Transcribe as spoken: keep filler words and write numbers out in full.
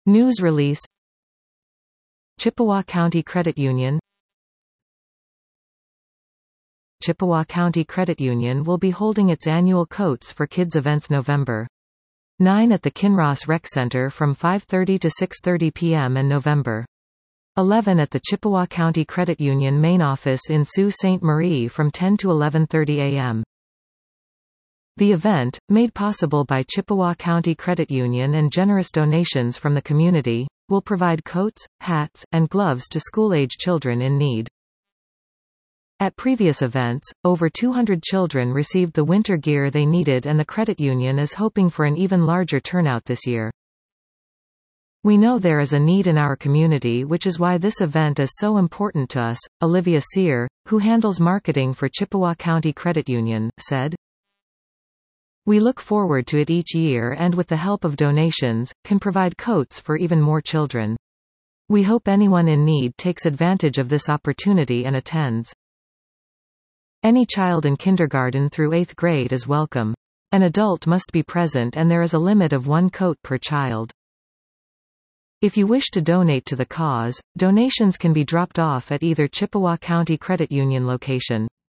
News release. Chippewa County Credit Union. Chippewa County Credit Union will be holding its annual Coats for Kids events November ninth at the Kinross Rec Center from five thirty to six thirty p m and November eleventh at the Chippewa County Credit Union main office in Sault Ste. Marie from ten to eleven thirty a m The event, made possible by Chippewa County Credit Union and generous donations from the community, will provide coats, hats, and gloves to school-age children in need. At previous events, over two hundred children received the winter gear they needed, and the credit union is hoping for an even larger turnout this year. We know there is a need in our community, which is why this event is so important to us, Olivia Sear, who handles marketing for Chippewa County Credit Union, said. We look forward to it each year and with the help of donations, can provide coats for even more children. We hope anyone in need takes advantage of this opportunity and attends. Any child in kindergarten through eighth grade is welcome. An adult must be present and there is a limit of one coat per child. If you wish to donate to the cause, donations can be dropped off at either Chippewa County Credit Union location,